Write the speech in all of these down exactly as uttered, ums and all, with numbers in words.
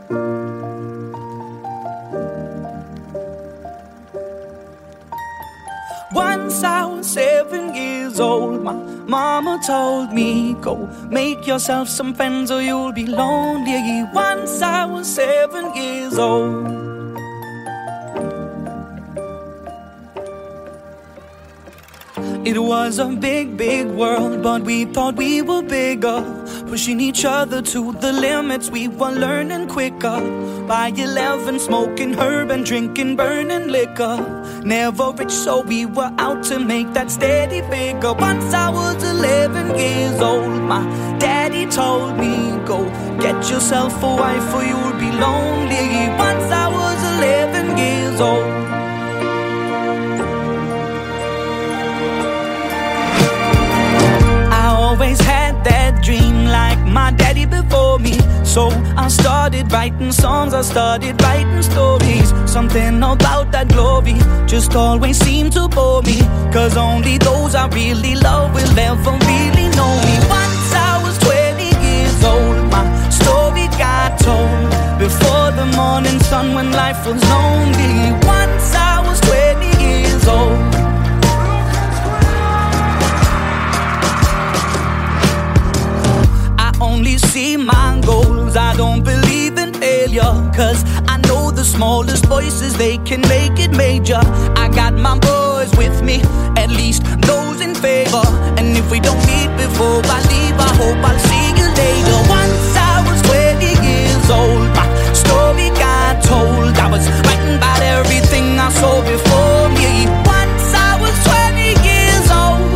Once I was seven years old, my mama told me, go make yourself some friends or you'll be lonely. Once I was seven years old. It was a big, big world, but we thought we were bigger, pushing each other to the limits. We were learning quicker. By eleven, smoking herb and drinking burning liquor. Never rich, so we were out to make that steady figure. Once I was eleven years old, my daddy told me, go get yourself a wife or you'll be lonely. Once I was eleven years old. Always had that dream like my daddy before me. So I started writing songs, I started writing stories. Something about that glory just always seemed to bore me, cause only those I really love will ever really know me. Once I was twenty years old, my story got told before the morning sun when life was lonely. Once I was twenty years old. Only see my goals, I don't believe in failure, cause I know the smallest voices, they can make it major. I got my boys with me, at least those in favor. And if we don't meet before I leave, I hope I'll see you later. Once I was twenty years old, my story got told. I was writing about everything I saw before me. Once I was twenty years old.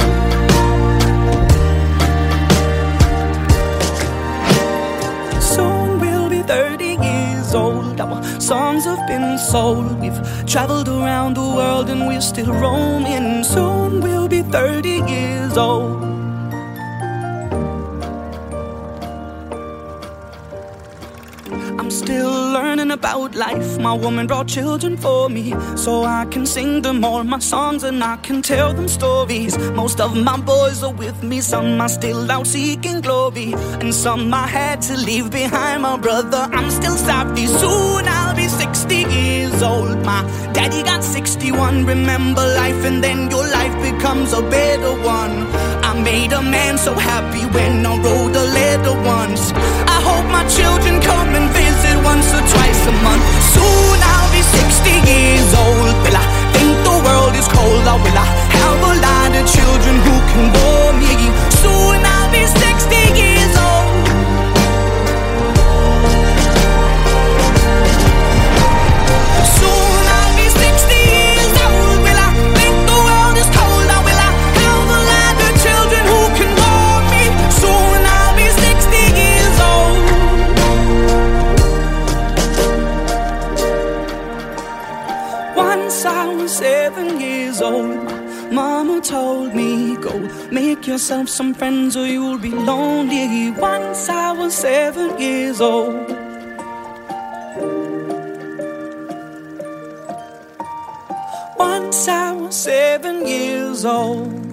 thirty years old, our songs have been sold. We've traveled around the world and we're still roaming. Soon we'll be thirty years old. I'm still learning about life. My woman brought children for me, so I can sing them all my songs and I can tell them stories. Most of my boys are with me, some are still out seeking glory, and some I had to leave behind. My brother, I'm still sorry. Soon I'll be sixty years old. My daddy got sixty-one. Remember life and then your life becomes a better one. I made a man so happy when I wrote a letter once. I hope my children come and visit once or twice a month. Soon I'll be sixty years old. Will I think the world is cold, or will I have a lot of children who can bore me? Soon I'll be sixty years old. Soon I'll be sixty years old. Will I think the world is cold, or will I have a lot of children who can bore me? Soon I'll be sixty years old. Once I was seven years old, my mama told me, go make yourself some friends or you'll be lonely. Once I was seven years old. Once I was seven years old.